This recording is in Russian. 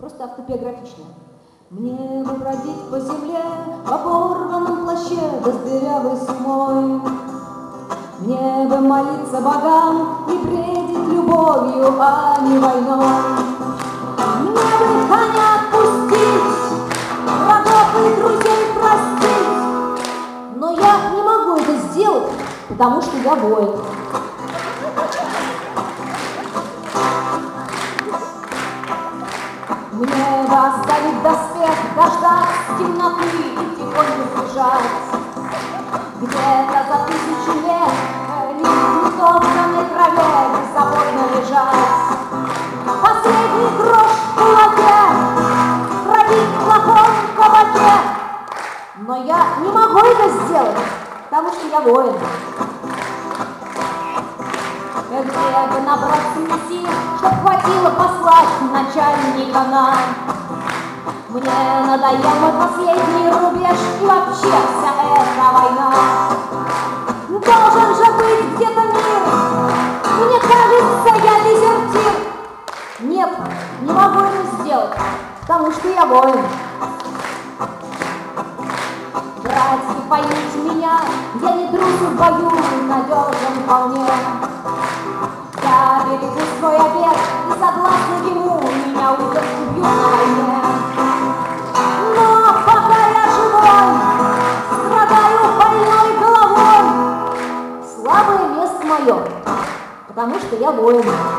просто автобиографичная. Мне бы бродить по земле в оборванном плаще да с дырявой сумой. Мне бы молиться богам и бредить любовью, а не войной. Мне бы коня отпустить, врагов и друзей простить, но я не могу это сделать, потому что я воин. Мне бы оставить доспех, дождаться темноты и тихонько сбежать. Где-то за 1000 лет в утопленной траве беззаботно лежать. Последний грош в кулаке, пробить в плохом кабаке. Но я не могу это сделать, потому что я воин. Где бы набраться сил, чтоб хватило послать начальника нам. Мне надоел мой последний рубеж и вообще вся эта война. Должен же быть где-то мир, мне кажется, я дезертир. Нет, не могу это сделать, потому что я воин. Братья, поймите меня, я не трус в бою, надежен вполне. Я берегу свой обет и согласно ему меня убьют на войне. Но пока я живой, страдаю больной головой. Слабое место мое, потому что я воин.